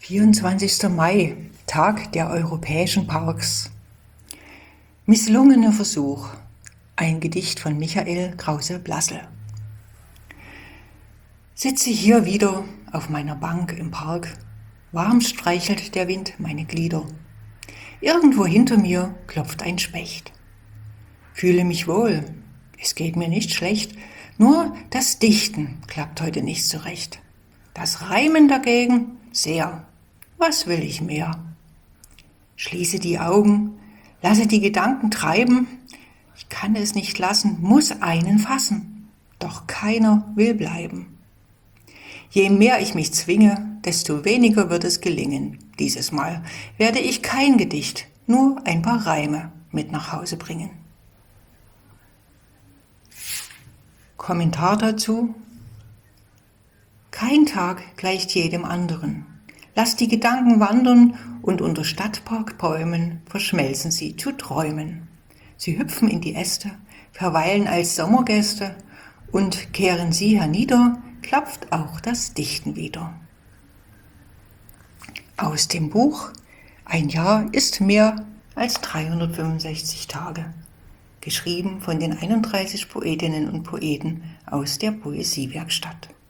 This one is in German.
24. Mai, Tag der europäischen Parks. Misslungener Versuch. Ein Gedicht von Michael Krause-Blassel. Sitze hier wieder auf meiner Bank im Park. Warm streichelt der Wind meine Glieder. Irgendwo hinter mir klopft ein Specht. Fühle mich wohl, es geht mir nicht schlecht, nur das Dichten klappt heute nicht so recht. Das Reimen dagegen sehr. Was will ich mehr? Schließe die Augen, lasse die Gedanken treiben. Ich kann es nicht lassen, muss einen fassen, doch keiner will bleiben. Je mehr ich mich zwinge, desto weniger wird es gelingen. Dieses Mal werde ich kein Gedicht, nur ein paar Reime mit nach Hause bringen. Kommentar dazu: Kein Tag gleicht jedem anderen. Lass die Gedanken wandern und unter Stadtparkbäumen verschmelzen sie zu Träumen. Sie hüpfen in die Äste, verweilen als Sommergäste und kehren sie hernieder, klopft auch das Dichten wieder. Aus dem Buch Ein Jahr ist mehr als 365 Tage, geschrieben von den 31 Poetinnen und Poeten aus der Poesiewerkstatt.